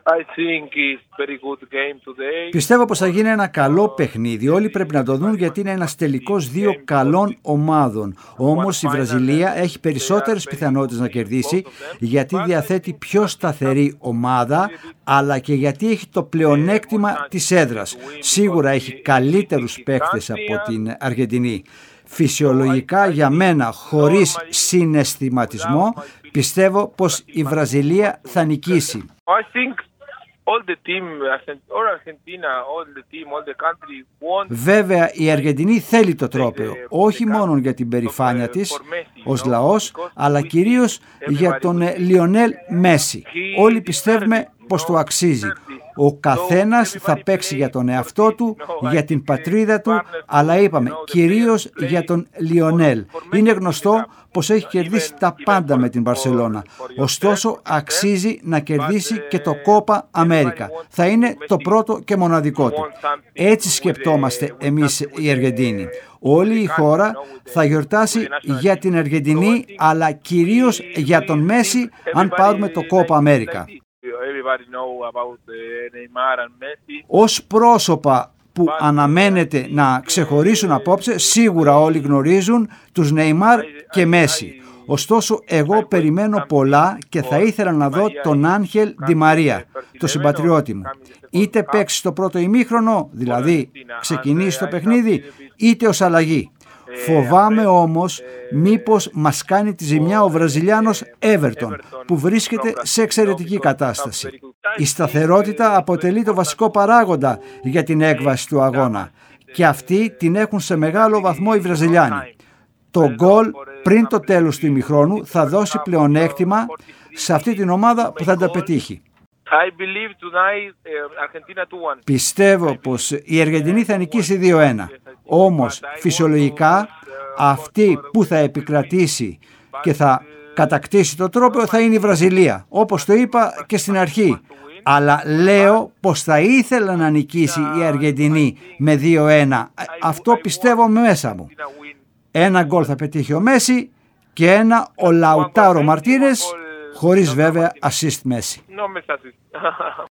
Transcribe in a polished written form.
Πιστεύω πως θα γίνει ένα καλό παιχνίδι. Όλοι πρέπει να το δουν γιατί είναι ένας τελικός δύο καλών ομάδων. Όμως η Βραζιλία έχει περισσότερες πιθανότητες να κερδίσει γιατί διαθέτει πιο σταθερή ομάδα, αλλά και γιατί έχει το πλεονέκτημα της έδρας. Σίγουρα έχει καλύτερους παίκτες από την Αργεντινή. Φυσιολογικά για μένα, χωρίς συναισθηματισμό, πιστεύω πως η Βραζιλία θα νικήσει. Βέβαια η Αργεντινή θέλει το τρόπαιο, όχι μόνο για την περηφάνεια της ως λαός, αλλά κυρίως για τον Λιονέλ Μέση. Όλοι πιστεύουμε πως το αξίζει. Ο καθένας θα παίξει για τον εαυτό του, για την πατρίδα του, αλλά είπαμε κυρίως για τον Λιονέλ. Είναι γνωστό πως έχει κερδίσει τα πάντα με την Μπαρσελόνα. Ωστόσο αξίζει να κερδίσει και το Κόπα Αμέρικα. Θα είναι το πρώτο και μοναδικό του. Έτσι σκεπτόμαστε εμείς οι Αργεντίνοι. Όλη η χώρα θα γιορτάσει για την Αργεντινή, αλλά κυρίως για τον Μέση αν πάρουμε το Κόπα Αμέρικα. Ως πρόσωπα που αναμένεται να ξεχωρίσουν απόψε, σίγουρα όλοι γνωρίζουν τους Νεϊμάρ και Μέση. Ωστόσο εγώ περιμένω πολλά και θα ήθελα να δω τον Άγχελ Ντι Μαρία, το συμπατριώτη μου. Είτε παίξει στο πρώτο ημίχρονο, δηλαδή ξεκινήσει το παιχνίδι, είτε ως αλλαγή. Φοβάμαι όμως μήπως μας κάνει τη ζημιά ο Βραζιλιάνος Έβερτον, που βρίσκεται σε εξαιρετική κατάσταση. Η σταθερότητα αποτελεί το βασικό παράγοντα για την έκβαση του αγώνα και αυτοί την έχουν σε μεγάλο βαθμό οι Βραζιλιάνοι. Το γκολ πριν το τέλος του ημιχρόνου θα δώσει πλεονέκτημα σε αυτή την ομάδα που θα τα πετύχει. Πιστεύω πως η Αργεντινή θα νικήσει 2-1. Όμως φυσιολογικά αυτή που θα επικρατήσει και θα κατακτήσει το τρόπαιο θα είναι η Βραζιλία, όπως το είπα και στην αρχή. Αλλά λέω πως θα ήθελα να νικήσει η Αργεντινή με 2-1. Αυτό πιστεύω μέσα μου. Ένα γκολ θα πετύχει ο Μέση και ένα ο Λαουτάρο Μαρτίνες, χωρίς βέβαια assist Μέση.